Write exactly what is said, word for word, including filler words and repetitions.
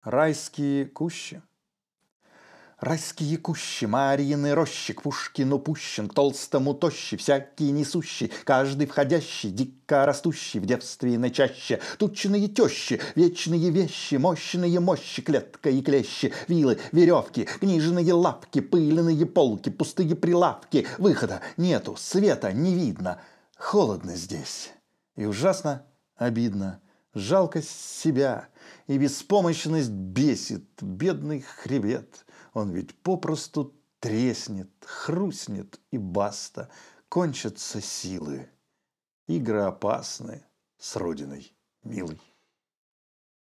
Райские кущи. Райские кущи, Марьины рощи, к Пушкину пущен, к толстому тощий, всякий несущий, каждый входящий, дико растущий в девственной чаще. Тучные тещи, вечные вещи, мощные мощи, клетка и клещи, вилы, веревки, книжные лапки, пыльные полки, пустые прилавки. Выхода нету, света не видно, холодно здесь и ужасно обидно. Жалкость себя и беспомощность бесит, бедный хребет. Он ведь попросту треснет, хрустнет и баста. Кончатся силы. Игры опасны с родиной, милый.